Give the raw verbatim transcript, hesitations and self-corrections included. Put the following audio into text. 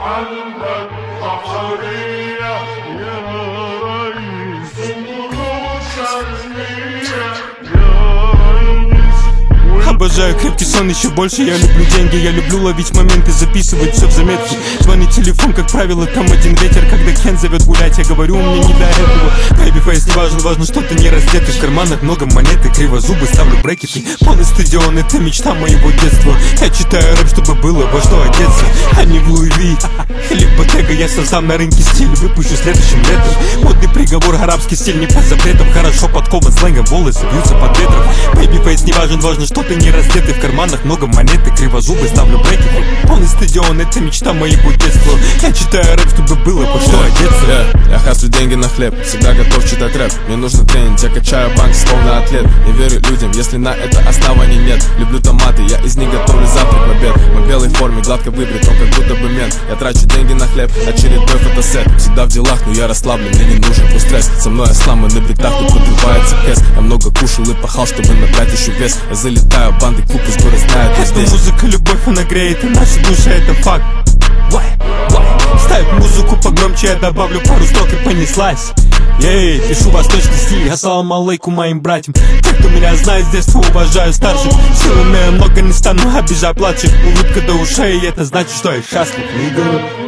عندك بحرية يا ريس، وروح شرقية يا ريس. Обожаю крепкий сон еще больше, я люблю деньги, я люблю ловить моменты, записывать все в заметки. Звонит телефон, как правило, там один ветер. Когда Кен зовет гулять, я говорю, мне не до этого. Babyface не важен, важно, что ты не раздетый. В карманах много монет и кривозубы, ставлю брекеты. Полный стадион, это мечта моего детства. Я читаю рэп, чтобы было во что одеться, а не в Луи Ви или Bottega. Я создам на рынке стиль, выпущу следующим летом. Модный приговор, арабский стиль не по запретам. Хорошо подкован сленгом, волосы бьются под ветром. Babyface не важен, важно, что ты не раздетый. В карманах много монет и кривозубы, ставлю брекеты. Полный стадион, это мечта моего детства. Я читаю рэп, чтобы было во что одеться. yeah. Я хаслю деньги на хлеб, всегда готов читать рэп. Мне нужно тренинг, я качаю банк, словно атлет. Не верю людям, если на это оснований нет. Люблю томаты, я из них готовлю завтрак в обед. В белой форме, гладко выбрит, он как будто бы мент. Я трачу деньги на хлеб, очередной фотосет. Всегда в делах, но я расслаблен, мне не нужен твой стресс. Со мной осламы на битах, тут подрывается кэс. Я много кушал и пахал, чтобы набрать еще вес. Я залетаю, банды клуб из города знают, я здесь. Музыка, любовь, она греет, и наши души, это факт. Why? Why? Ставь музыку погромче, я добавлю пару строк и понеслась. Ей, пишу восточный стиль, ассалам алейкум моим братьям. Те, кто меня знает с детства, уважаю старших. Силы меня много не стану, обижаю младших. Улыбка до ушей, это значит, что я счастлив.